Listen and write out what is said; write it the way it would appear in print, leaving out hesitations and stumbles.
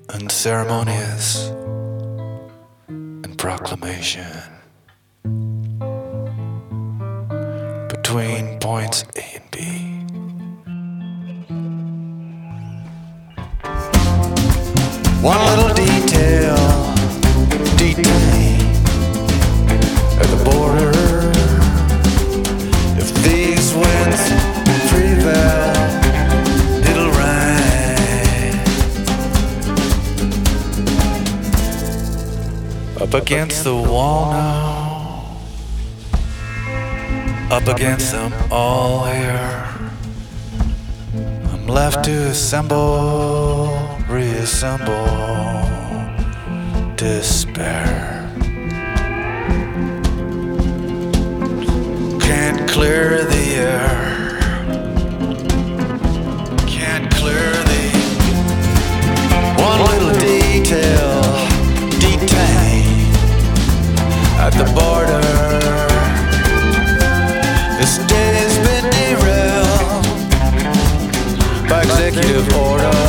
unceremonious and proclamation between points A and B. One little detail detained at the border. If these winds prevail, it'll rain. Up against the wall now, up against them all here. I'm left to assemble, reassemble, despair. Can't clear the air, can't clear the one little detail detained at the border. This day's been derailed by executive order.